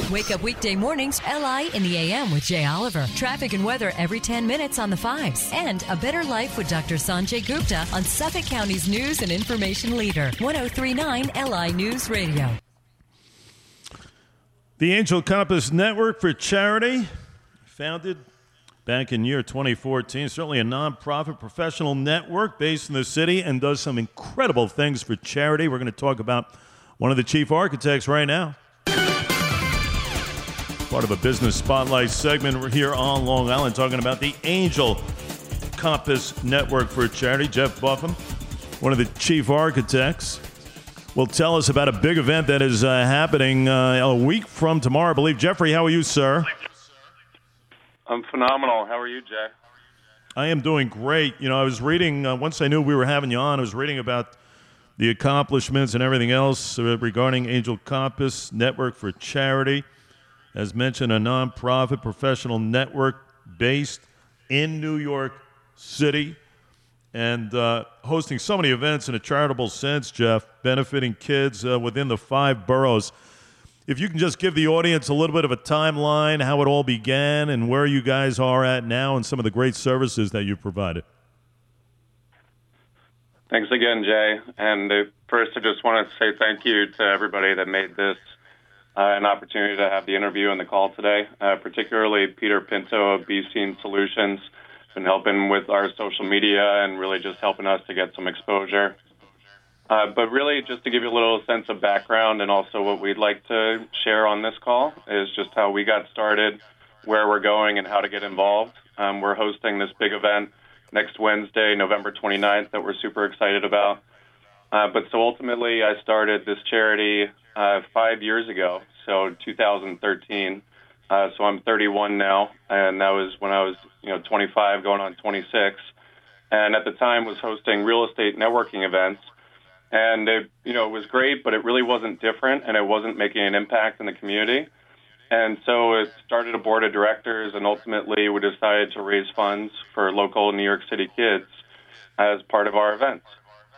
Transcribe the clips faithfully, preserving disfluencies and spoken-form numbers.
Wake up weekday mornings, L I in the A M with Jay Oliver. Traffic and weather every ten minutes on the fives. And A Better Life with Doctor Sanjay Gupta on Suffolk County's news and information leader. ten thirty-nine L I News Radio. The Angel Compass Network for Charity, founded back in year twenty fourteen, certainly a nonprofit professional network based in the city and does some incredible things for charity. We're going to talk about one of the chief architects right now. Part of a business spotlight segment. We're here on Long Island talking about the Angel Compass Network for Charity. Jeff Buffum, one of the chief architects, will tell us about a big event that is uh, happening uh, a week from tomorrow, I believe. Jeffrey, how are you, sir? I'm phenomenal. How are you, Jay? I am doing great. You know, I was reading, uh, once I knew we were having you on, I was reading about the accomplishments and everything else uh, regarding Angel Compass Network for Charity. As mentioned, a nonprofit professional network based in New York City and uh, hosting so many events in a charitable sense, Jeff, benefiting kids uh, within the five boroughs. If you can just give the audience a little bit of a timeline, how it all began and where you guys are at now and some of the great services that you've provided. Thanks again, Jay. And uh, first, I just want to say thank you to everybody that made this uh, an opportunity to have the interview and the call today, uh, particularly Peter Pinto of Be Seen Solutions, been helping with our social media and really just helping us to get some exposure. Uh, but really, just to give you a little sense of background and also what we'd like to share on this call is just how we got started, where we're going, and how to get involved. Um, we're hosting this big event next Wednesday, November twenty-ninth, that we're super excited about. Uh, but so ultimately, I started this charity uh, five years ago, so two thousand thirteen. Uh, so I'm thirty-one now, and that was when I was, you know, twenty-five, going on twenty-six. And at the time was hosting real estate networking events. And it, you know, it was great, but it really wasn't different, and it wasn't making an impact in the community. And so it started a board of directors, and ultimately we decided to raise funds for local New York City kids as part of our events.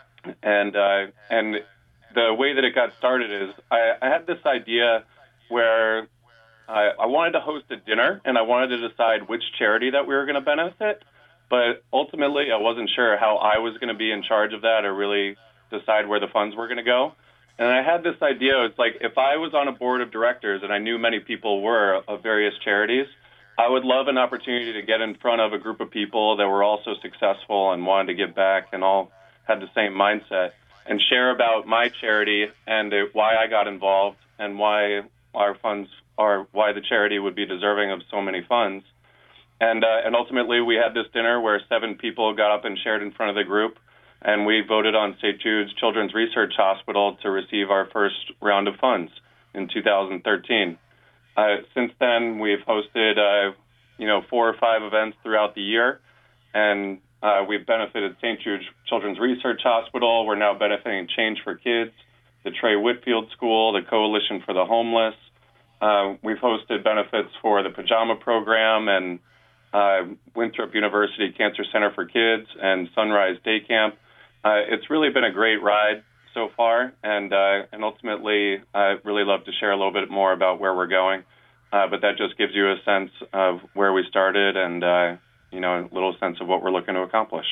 And uh, and the way that it got started is I, I had this idea where I, I wanted to host a dinner, and I wanted to decide which charity that we were going to benefit. But ultimately, I wasn't sure how I was going to be in charge of that or really decide where the funds were going to go. And I had this idea. It's like if I was on a board of directors, and I knew many people were of various charities, I would love an opportunity to get in front of a group of people that were also successful and wanted to give back and all had the same mindset and share about my charity and uh, why I got involved and why our funds are, why the charity would be deserving of so many funds. And, uh, and ultimately, we had this dinner where seven people got up and shared in front of the group. And we voted on Saint Jude's Children's Research Hospital to receive our first round of funds in two thousand thirteen. Uh, since then, we've hosted, uh, you know, four or five events throughout the year, and uh, we've benefited Saint Jude's Children's Research Hospital. We're now benefiting Change for Kids, the Trey Whitfield School, the Coalition for the Homeless. Uh, we've hosted benefits for the Pajama Program and uh, Winthrop University Cancer Center for Kids and Sunrise Day Camp. Uh, it's really been a great ride so far, and uh, and ultimately, I'd really love to share a little bit more about where we're going. Uh, but that just gives you a sense of where we started and, uh, you know, a little sense of what we're looking to accomplish.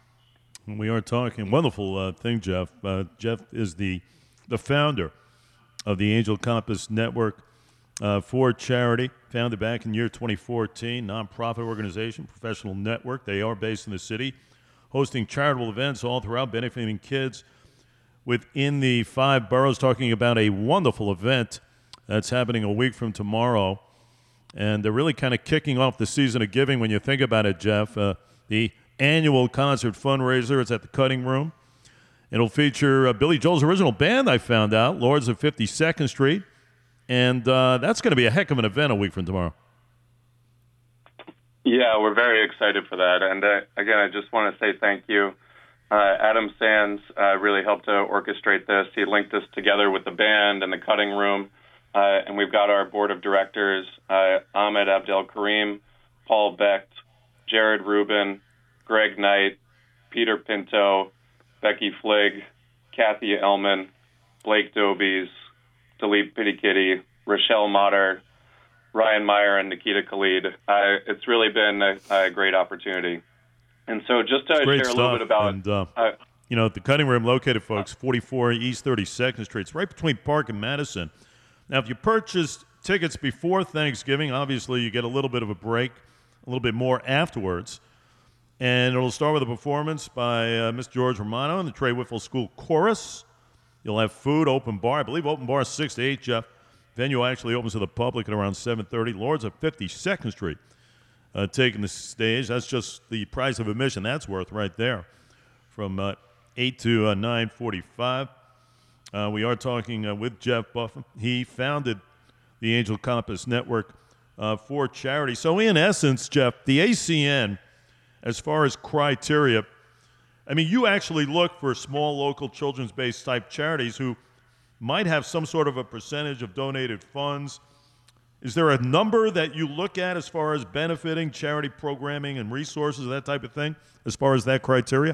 We are talking. Wonderful uh, thing, Jeff. Uh, Jeff is the, the founder of the Angel Compass Network uh, for Charity, founded back in year twenty fourteen, nonprofit organization, professional network. They are based in the city, hosting charitable events all throughout, benefiting kids within the five boroughs, talking about a wonderful event that's happening a week from tomorrow. And they're really kind of kicking off the season of giving when you think about it, Jeff. Uh, the annual concert fundraiser is at the Cutting Room. It'll feature uh, Billy Joel's original band, I found out, Lords of fifty-second Street. And uh, that's going to be a heck of an event a week from tomorrow. Yeah, we're very excited for that. And uh, again, I just want to say thank you. Uh, Adam Sands uh, really helped to orchestrate this. He linked us together with the band and the Cutting Room. Uh, and we've got our board of directors, uh, Ahmed Abdel Karim, Paul Becht, Jared Rubin, Greg Knight, Peter Pinto, Becky Fligg, Kathy Ellman, Blake Dobies, Dilip Pittikitty, Rochelle Motter, Ryan Meyer, and Nikita Khalid. Uh, it's really been a, a great opportunity. And so just to Great share stuff. a little bit about... And, uh, uh, you know, the Cutting Room located, folks, forty-four East thirty-second Street. It's right between Park and Madison. Now, if you purchased tickets before Thanksgiving, obviously you get a little bit of a break, a little bit more afterwards. And it'll start with a performance by uh, Mister George Romano and the Trey Whitfield School Chorus. You'll have food, open bar. I believe open bar is six to eight, Jeff. Venue actually opens to the public at around seven thirty. Lords of fifty-second Street uh, taking the stage. That's just the price of admission. That's worth right there from uh, eight to uh, nine forty-five. Uh, we are talking uh, with Jeff Buffum. He founded the Angel Compass Network uh, for charity. So in essence, Jeff, the A C N, as far as criteria, I mean, you actually look for small, local, children's-based type charities who might have some sort of a percentage of donated funds. Is there a number that you look at as far as benefiting charity programming and resources, that type of thing, as far as that criteria?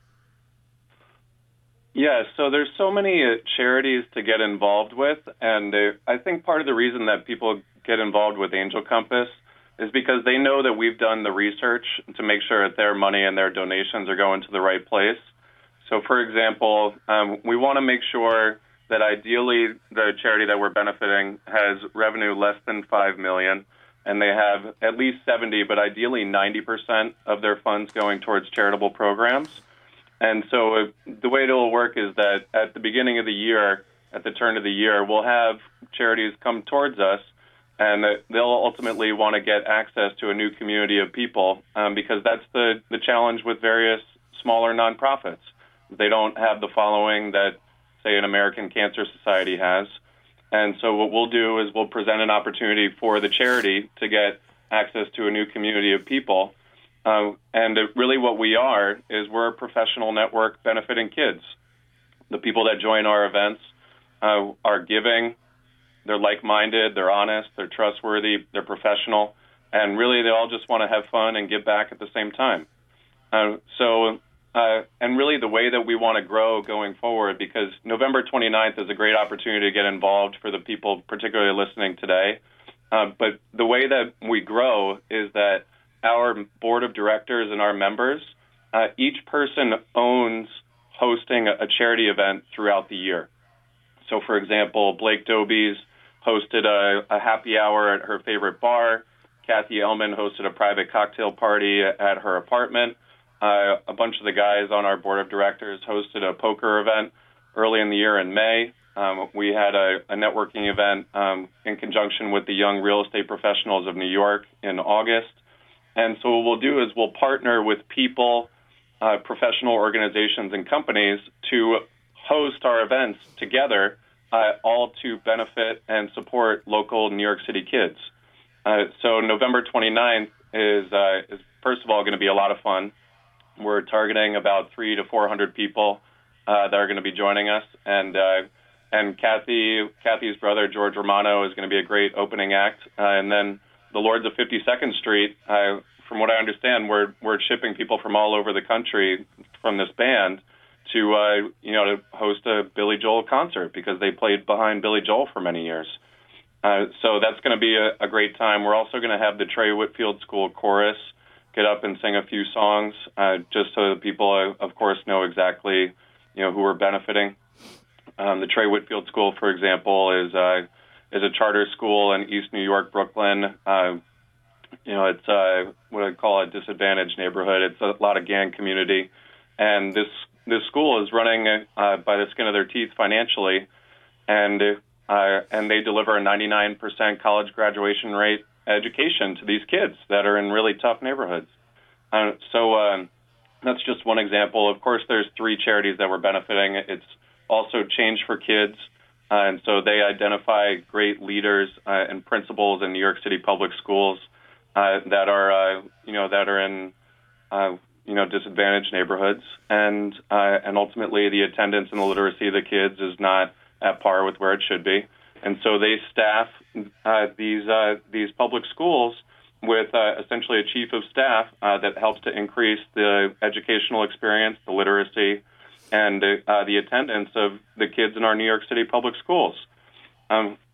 Yeah, so there's so many uh, charities to get involved with, and uh, I think part of the reason that people get involved with Angel Compass is because they know that we've done the research to make sure that their money and their donations are going to the right place. So, for example, um, we want to make sure that ideally the charity that we're benefiting has revenue less than five million dollars, and they have at least seventy, but ideally ninety percent of their funds going towards charitable programs. And so uh, the way it'll work is that at the beginning of the year, at the turn of the year, we'll have charities come towards us, and uh, they'll ultimately want to get access to a new community of people um, because that's the, the challenge with various smaller nonprofits. They don't have the following that, say, an American Cancer Society has. And so what we'll do is we'll present an opportunity for the charity to get access to a new community of people. Uh, and it, really what we are is we're a professional network benefiting kids. The people that join our events uh, are giving, they're like-minded, they're honest, they're trustworthy, they're professional, and really they all just want to have fun and give back at the same time. Uh, so, uh, and really the way that we want to grow going forward, because November twenty-ninth is a great opportunity to get involved for the people particularly listening today. Uh, but the way that we grow is that our board of directors and our members, uh, each person owns hosting a, a charity event throughout the year. So, for example, Blake Dobies hosted a, a happy hour at her favorite bar. Kathy Ellman hosted a private cocktail party at her apartment. Uh, a bunch of the guys on our board of directors hosted a poker event early in the year in May. Um, we had a, a networking event um, in conjunction with the Young Real Estate Professionals of New York in August. And so what we'll do is we'll partner with people, uh, professional organizations, and companies to host our events together, uh, all to benefit and support local New York City kids. Uh, so November twenty-ninth is, uh, is first of all, going to be a lot of fun. We're targeting about three to four hundred people uh, that are going to be joining us, and uh, and Kathy, Kathy's brother George Romano is going to be a great opening act, uh, and then the Lords of fifty-second Street. Uh, from what I understand, we're we're shipping people from all over the country from this band to uh, you know to host a Billy Joel concert because they played behind Billy Joel for many years. Uh, so that's going to be a, a great time. We're also going to have the Trey Whitfield School Chorus get up and sing a few songs, uh, just so that people, uh, of course, know exactly you know who we're benefiting. Um, the Trey Whitfield School, for example, is uh, is a charter school in East New York, Brooklyn. Uh, you know, it's uh, what I call a disadvantaged neighborhood. It's a lot of gang community, and this this school is running uh, by the skin of their teeth financially, and uh, and they deliver a ninety-nine percent college graduation rate education to these kids that are in really tough neighborhoods. Uh, so um, that's just one example. Of course, there's three charities that we're benefiting. It's also Change for Kids. Uh, and so they identify great leaders uh, and principals in New York City public schools uh, that are, uh, you know, that are in, uh, you know, disadvantaged neighborhoods, and uh, and ultimately the attendance and the literacy of the kids is not at par with where it should be, and so they staff uh, these uh, these public schools with uh, essentially a chief of staff uh, that helps to increase the educational experience, the literacy, and uh, the attendance of the kids in our New York City public schools. Um,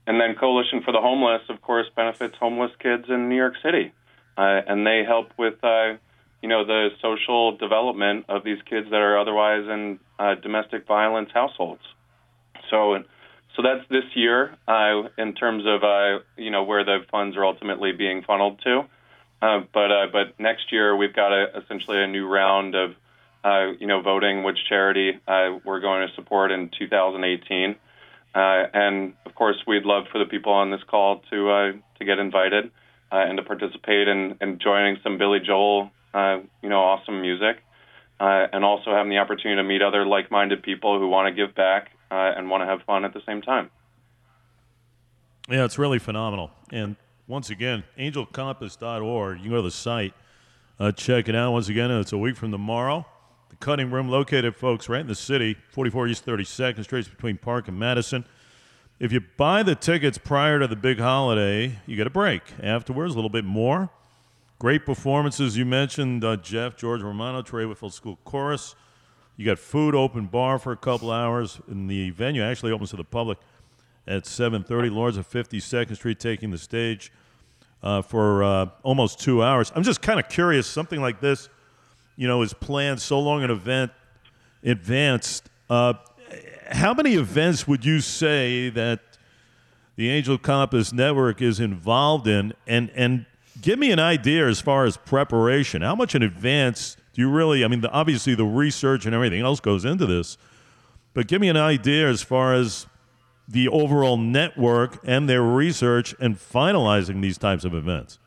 and then Coalition for the Homeless, of course, benefits homeless kids in New York City, uh, and they help with, uh, you know, the social development of these kids that are otherwise in uh, domestic violence households. So, so that's this year uh, in terms of, uh, you know, where the funds are ultimately being funneled to. Uh, but uh, but next year we've got a, essentially a new round of, uh, you know, voting which charity uh, we're going to support in two thousand eighteen. Uh, and, of course, we'd love for the people on this call to uh, to get invited uh, and to participate in, in joining some Billy Joel, uh, you know, awesome music, uh, and also having the opportunity to meet other like-minded people who want to give back uh, and want to have fun at the same time. Yeah, it's really phenomenal. And once again, angel compass dot org, you can go to the site, uh, check it out. Once again, it's a week from tomorrow. The Cutting Room, located, folks, right in the city, forty-four East thirty-second Street, between Park and Madison. If you buy the tickets prior to the big holiday, you get a break. Afterwards, a little bit more. Great performances. You mentioned uh, Jeff, George Romano, Trey Whitfield School Chorus. You got food, open bar for a couple hours. And the venue actually opens to the public at seven thirty. Lords of fifty-second Street taking the stage uh, for uh, almost two hours. I'm just kind of curious, something like this, you know, is planned so long in event advanced. Uh, how many events would you say that the Angel Compass Network is involved in? And and give me an idea as far as preparation. How much in advance do you really, I mean, the, obviously the research and everything else goes into this, but give me an idea as far as the overall network and their research and finalizing these types of events.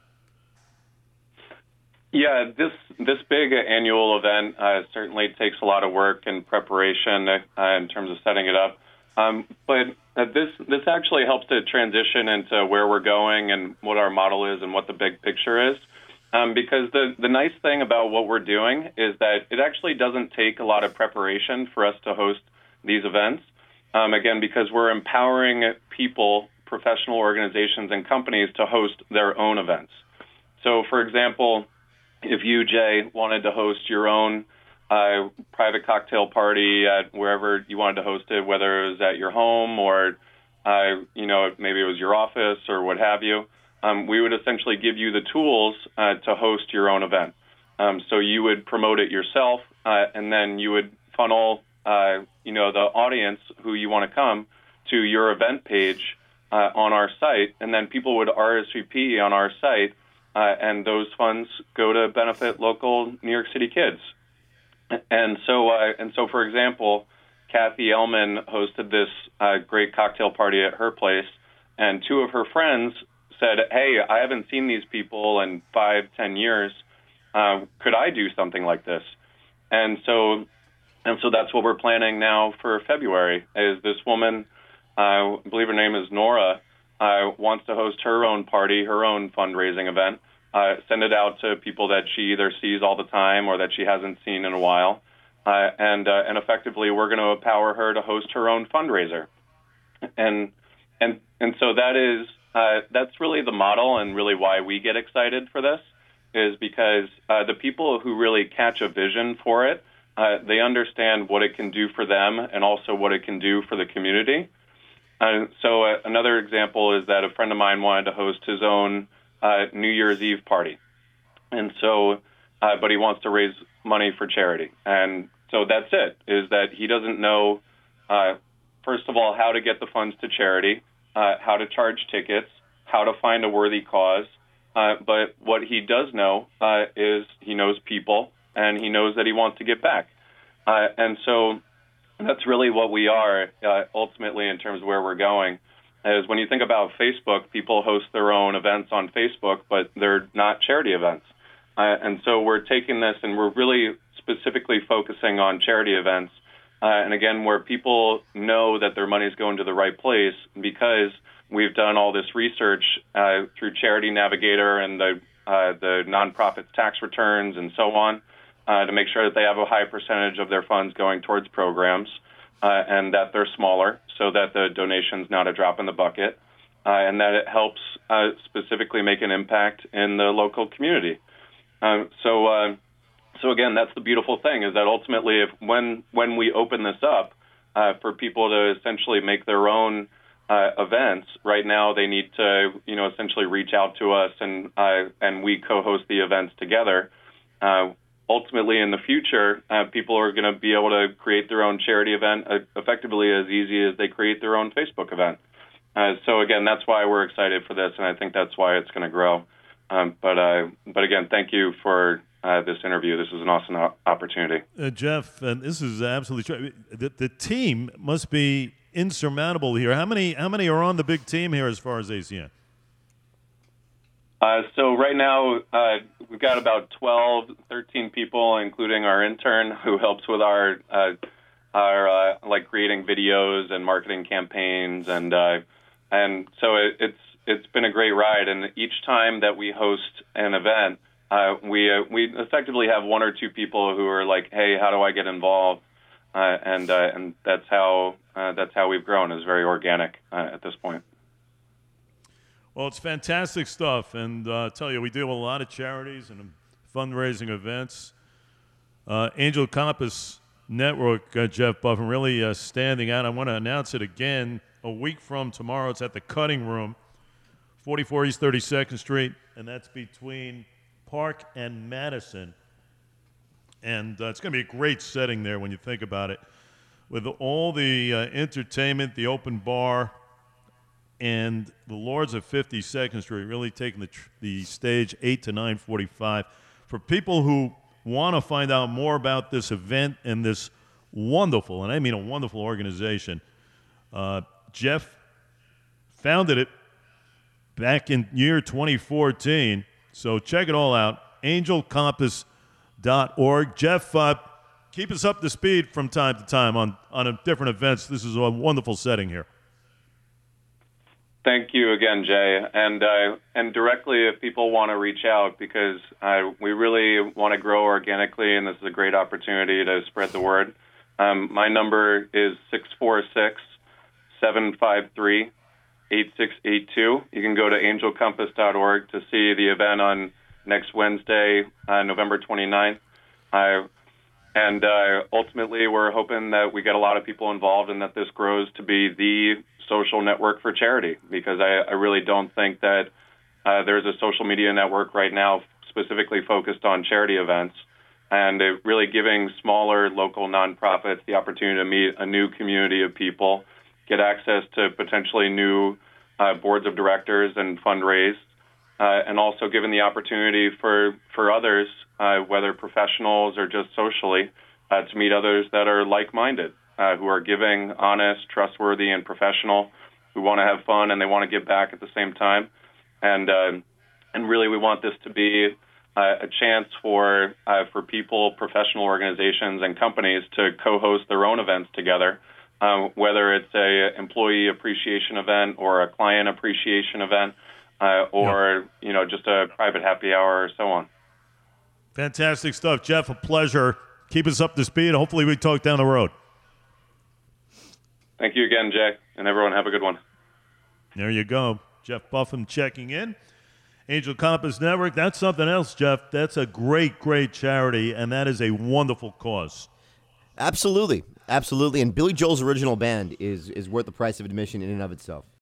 Yeah, this this big annual event uh, certainly takes a lot of work and preparation uh, in terms of setting it up. Um, but uh, this this actually helps to transition into where we're going and what our model is and what the big picture is. Um, because the, the nice thing about what we're doing is that it actually doesn't take a lot of preparation for us to host these events. Um, again, because we're empowering people, professional organizations, and companies to host their own events. So, for example, if you, Jay, wanted to host your own uh, private cocktail party at wherever you wanted to host it, whether it was at your home or, uh, you know, maybe it was your office or what have you, um, we would essentially give you the tools uh, to host your own event. Um, so you would promote it yourself, uh, and then you would funnel, uh, you know, the audience who you want to come to your event page uh, on our site, and then people would R S V P on our site. Uh, and those funds go to benefit local New York City kids. And so, uh, and so, for example, Kathy Ellman hosted this uh, great cocktail party at her place, and two of her friends said, "Hey, I haven't seen these people in five, ten years. Uh, could I do something like this?" And so, and so that's what we're planning now for February. Is this woman, uh, I believe her name is Nora, uh, wants to host her own party, her own fundraising event. Uh, send it out to people that she either sees all the time or that she hasn't seen in a while. Uh, and uh, and effectively, we're going to empower her to host her own fundraiser. And and and so that is uh, that's really the model, and really why we get excited for this is because uh, the people who really catch a vision for it, uh, they understand what it can do for them and also what it can do for the community. Uh, so uh, another example is that a friend of mine wanted to host his own Uh, New Year's Eve party. And so, uh, but he wants to raise money for charity. And so that's it, is that he doesn't know, uh, first of all, how to get the funds to charity, uh, how to charge tickets, how to find a worthy cause. Uh, but what he does know uh, is he knows people, and he knows that he wants to give back. Uh, and so that's really what we are uh, ultimately in terms of where we're going. Is when you think about Facebook, people host their own events on Facebook, but they're not charity events. Uh, and so we're taking this and we're really specifically focusing on charity events. Uh, and again, where people know that their money is going to the right place because we've done all this research uh, through Charity Navigator and the, uh, the nonprofits tax returns and so on uh, to make sure that they have a high percentage of their funds going towards programs. Uh, and that they're smaller so that the donation's not a drop in the bucket, uh, and that it helps uh, specifically make an impact in the local community. Uh, so, uh, so again, that's the beautiful thing is that ultimately, if when when we open this up uh, for people to essentially make their own uh, events. Right now, they need to, you know, essentially reach out to us, and uh, and we co-host the events together. Uh, ultimately, in the future, uh, people are going to be able to create their own charity event uh, effectively as easy as they create their own Facebook event. Uh, so again, that's why we're excited for this, and I think that's why it's going to grow. Um, but uh, but again, thank you for uh, this interview. This is an awesome o- opportunity. Uh, Jeff, and this is absolutely true. The, the team must be insurmountable here. How many how many are on the big team here as far as A C N? Uh, so right now, uh, we've got about twelve, thirteen people, including our intern who helps with our uh, our uh, like creating videos and marketing campaigns, and uh, and so it, it's it's been a great ride. And each time that we host an event, uh, we uh, we effectively have one or two people who are like, "Hey, how do I get involved?" Uh, and uh, and that's how uh, that's how we've grown. Is very organic uh, at this point. Well, it's fantastic stuff, and uh, I tell you, we do a lot of charities and fundraising events. Uh, Angel Compass Network, uh, Jeff Buffin, really uh, standing out. I want to announce it again a week from tomorrow. It's at the Cutting Room, forty-four East thirty-second Street, and that's between Park and Madison. And uh, it's going to be a great setting there when you think about it, with all the uh, entertainment, the open bar, and the Lords of fifty-second Street really taking the tr- the stage eight to nine forty-five. For people who want to find out more about this event and this wonderful, and I mean a wonderful organization, uh, Jeff founded it back in year twenty fourteen. So check it all out, angel compass dot org. Jeff, uh, keep us up to speed from time to time on, on a different events. This is a wonderful setting here. Thank you again, Jay. And uh, and directly, if people want to reach out, because uh, we really want to grow organically, and this is a great opportunity to spread the word. Um, my number is six four six, seven five three, eight six eight two. You can go to angel compass dot org to see the event on next Wednesday, uh, November twenty-ninth. Uh, and uh, ultimately, we're hoping that we get a lot of people involved and that this grows to be the social network for charity, because I, I really don't think that uh, there's a social media network right now specifically focused on charity events, and it really giving smaller local nonprofits the opportunity to meet a new community of people, get access to potentially new uh, boards of directors and fundraise, uh, and also given the opportunity for, for others, uh, whether professionals or just socially, uh, to meet others that are like-minded. Uh, who are giving, honest, trustworthy, and professional, who want to have fun and they want to give back at the same time. And uh, and really, we want this to be uh, a chance for uh, for people, professional organizations, and companies to co-host their own events together, um, whether it's a employee appreciation event or a client appreciation event, uh, or yep. you know just a private happy hour or so on. Fantastic stuff, Jeff. A pleasure. Keep us up to speed. Hopefully, we talk down the road. Thank you again, Jay, and everyone have a good one. There you go. Jeff Buffin checking in. Angel Compass Network, that's something else, Jeff. That's a great, great charity, and that is a wonderful cause. Absolutely. Absolutely. And Billy Joel's original band is is worth the price of admission in and of itself.